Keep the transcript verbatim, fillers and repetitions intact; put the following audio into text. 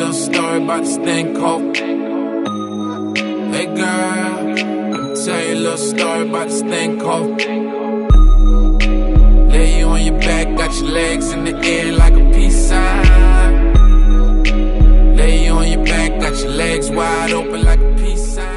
little story about this thing called. Hey girl, let me tell you a little story about this thing called. Lay you on your back, got your legs in the air like a peace sign. Lay you on your back, got your legs wide open like a peace sign.